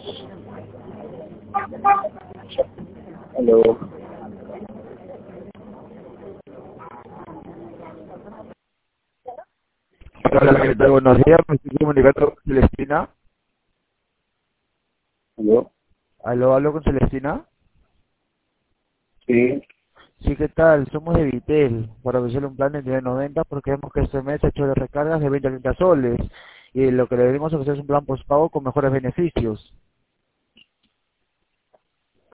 Aló. Hola, ¿qué tal? Buenos días, me estoy comunicando con Celestina. Aló. Aló, hablo con Celestina. Sí. Sí, ¿qué tal? Somos de Vitel, para ofrecerle un plan de 990 porque vemos que este mes ha hecho de recargas de 20 a 30 soles y lo que le debemos ofrecer es un plan postpago con mejores beneficios.